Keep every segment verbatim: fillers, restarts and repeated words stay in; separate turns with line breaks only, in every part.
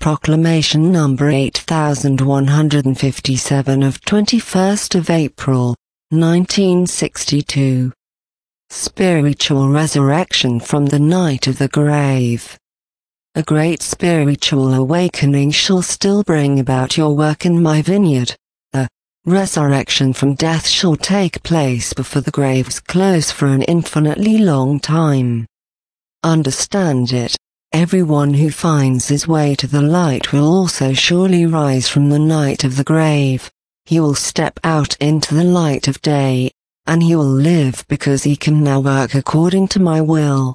Proclamation number eight thousand one hundred fifty-seven of twenty-first of April, nineteen sixty-two. Spiritual resurrection from the night of the grave. A great spiritual awakening shall still bring about your work in my vineyard. A resurrection from death shall take place before the graves close for an infinitely long time. Understand it. Everyone who finds his way to the light will also surely rise from the night of the grave. He will step out into the light of day, and he will live because he can now work according to my will.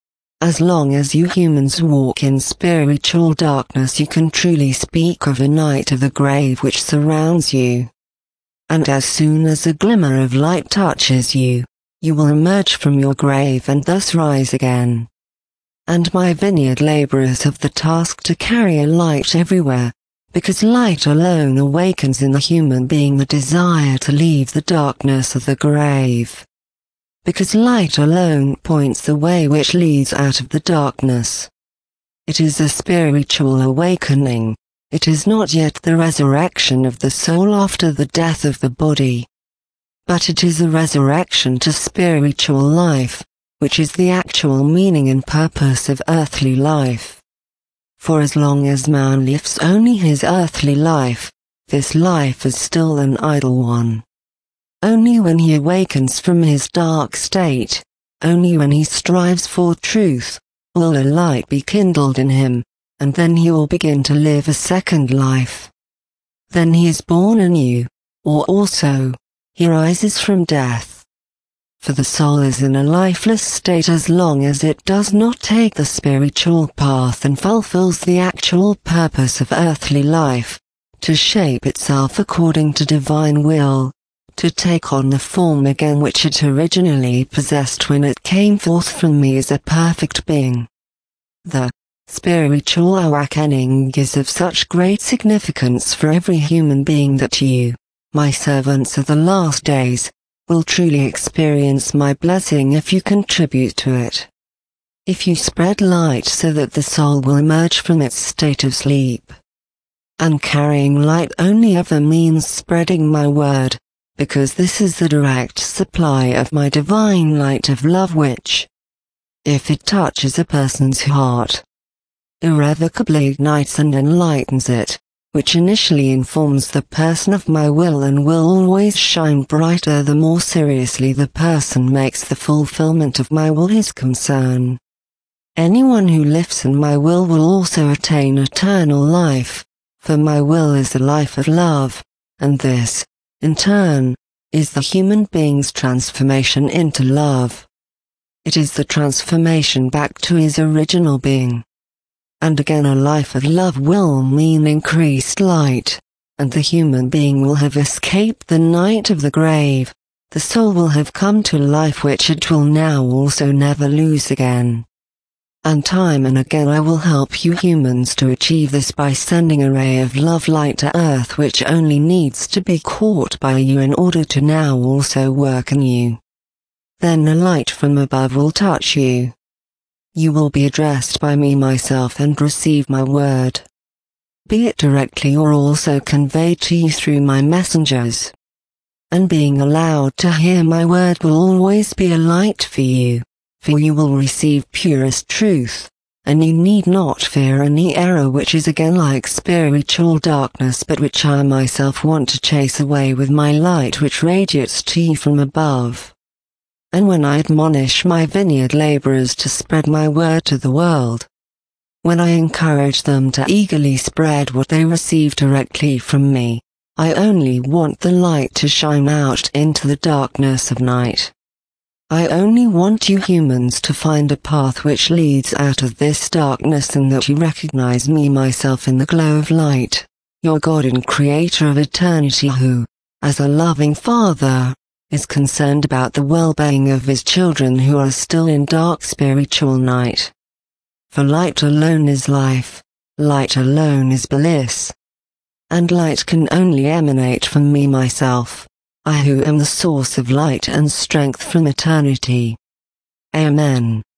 As long as you humans walk in spiritual darkness, you can truly speak of a night of the grave which surrounds you. And as soon as a glimmer of light touches you, you will emerge from your grave and thus rise again. And my vineyard laborers have the task to carry a light everywhere, because light alone awakens in the human being the desire to leave the darkness of the grave. Because light alone points the way which leads out of the darkness. It is a spiritual awakening. It is not yet the resurrection of the soul after the death of the body. But it is a resurrection to spiritual life, which is the actual meaning and purpose of earthly life. For as long as man lives only his earthly life, this life is still an idle one. Only when he awakens from his dark state, only when he strives for truth, will a light be kindled in him, and then he will begin to live a second life. Then he is born anew, or also, he rises from death. For the soul is in a lifeless state as long as it does not take the spiritual path and fulfills the actual purpose of earthly life, to shape itself according to divine will, to take on the form again which it originally possessed when it came forth from me as a perfect being. The spiritual awakening is of such great significance for every human being that you, my servants of the last days, will truly experience my blessing if you contribute to it. If you spread light so that the soul will emerge from its state of sleep. And carrying light only ever means spreading my word, because this is the direct supply of my divine light of love which, if it touches a person's heart, irrevocably ignites and enlightens it, which initially informs the person of my will and will always shine brighter the more seriously the person makes the fulfillment of my will his concern. Anyone who lives in my will will also attain eternal life, for my will is the life of love, and this, in turn, is the human being's transformation into love. It is the transformation back to his original being. And again a life of love will mean increased light, and the human being will have escaped the night of the grave, the soul will have come to life which it will now also never lose again. And time and again I will help you humans to achieve this by sending a ray of love light to earth which only needs to be caught by you in order to now also work in you. Then a light from above will touch you. You will be addressed by me myself and receive my word, be it directly or also conveyed to you through my messengers. And being allowed to hear my word will always be a light for you, for you will receive purest truth, and you need not fear any error which is again like spiritual darkness but which I myself want to chase away with my light which radiates to you from above. And when I admonish my vineyard laborers to spread my word to the world, when I encourage them to eagerly spread what they receive directly from me, I only want the light to shine out into the darkness of night. I only want you humans to find a path which leads out of this darkness and that you recognize me myself in the glow of light, your God and Creator of eternity who, as a loving Father, is concerned about the well-being of his children who are still in dark spiritual night. For light alone is life, light alone is bliss. And light can only emanate from me myself, I who am the source of light and strength from eternity. Amen.